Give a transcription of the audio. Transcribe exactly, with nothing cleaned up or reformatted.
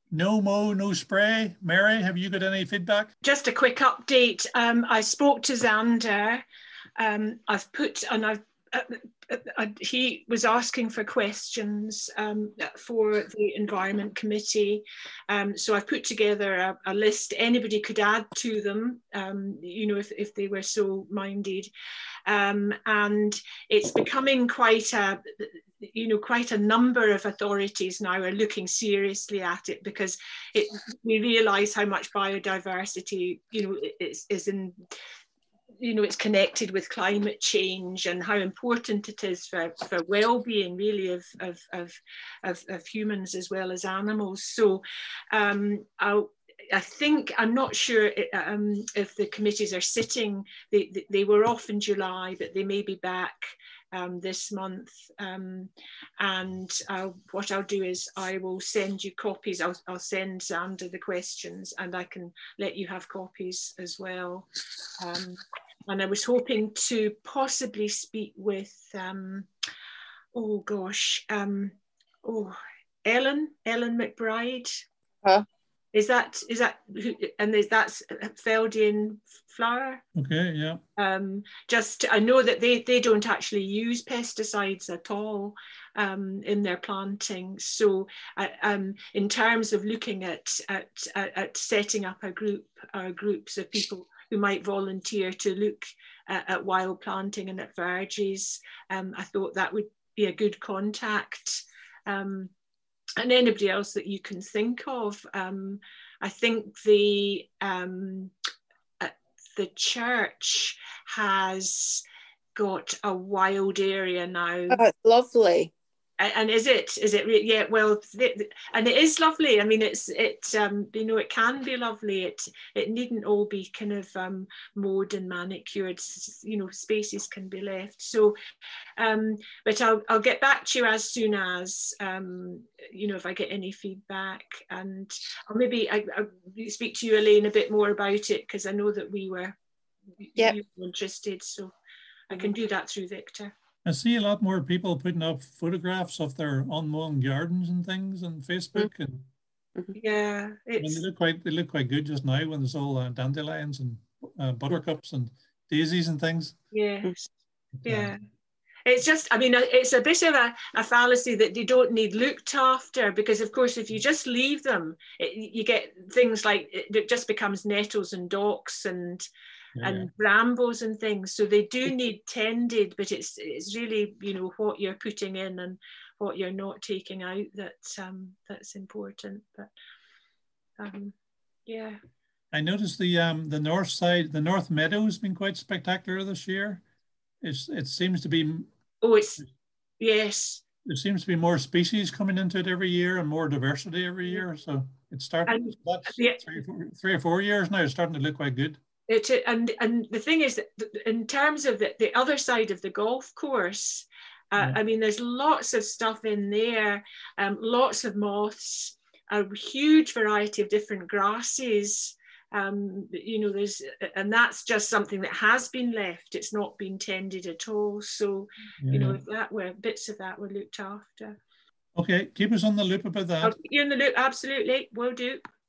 no mow, no spray. Mary, have you got any feedback? Just a quick update. Um, I spoke to Xander. Um, I've put, and I've, uh, uh, uh, he was asking for questions um, for the Environment Committee. Um, so I've put together a, a list. Anybody could add to them, um, you know, if, if they were so minded. Um, and it's becoming quite a, you know, quite a number of authorities now are looking seriously at it, because it, we realise how much biodiversity, you know, is, is in, you know, it's connected with climate change, and how important it is for, for well-being really of, of, of, of, of humans as well as animals. So um, I'll, I think, I'm not sure um, if the committees are sitting, they, they were off in July, but they may be back um, this month. Um, and uh, what I'll do is I will send you copies. I'll, I'll send Xander the questions, and I can let you have copies as well. Um, and I was hoping to possibly speak with, um, oh gosh, um, oh, Ellen, Ellen McBride. Huh? Is that, is that, and is that's Feldian flower? Okay, yeah. Um, just, I know that they, they don't actually use pesticides at all um, in their planting. So uh, um, in terms of looking at, at, at, at setting up a group, uh, groups of people who might volunteer to look at, at wild planting and at verges, um, I thought that would be a good contact. Um, and anybody else that you can think of. Um, I think the um, uh, the church has got a wild area now. Oh, it's lovely. And is it, is it, yeah, well, and it is lovely. I mean, it's, it, um, you know, it can be lovely. It, it needn't all be kind of um, mowed and manicured, you know, spaces can be left. So, um, but I'll, I'll get back to you as soon as, um, you know, if I get any feedback, and I'll maybe I, I'll speak to you, Elaine, a bit more about it, because I know that we were, yep. you were interested, so I can do that through Victor. I see a lot more people putting up photographs of their unmown gardens and things on Facebook, and yeah, it's, I mean, they look quite they look quite good just now when there's all uh, dandelions and uh, buttercups and daisies and things. Yes, but, yeah. Uh, It's just, I mean, it's a bit of a, a fallacy that they don't need looked after, because of course, if you just leave them, it, you get things like, it just becomes nettles and docks and yeah, and yeah. brambles and things. So they do need tended, but it's it's really, you know, what you're putting in and what you're not taking out that um, that's important. But um, yeah. I noticed the um the north side, the North Meadow has been quite spectacular this year. It's it seems to be. Oh, it's yes. There seems to be more species coming into it every year and more diversity every year. So it started and, that's yeah. three, four, three or four years now. It's starting to look quite good. It, and and the thing is that in terms of the, the other side of the golf course, uh, yeah. I mean, there's lots of stuff in there, um, lots of moths, a huge variety of different grasses. Um, you know, there's, and that's just something that has been left. It's not been tended at all. So, yeah. you know, if that were bits of that were looked after. Okay, keep us on the loop about that. I'll keep you in the loop, absolutely, will do.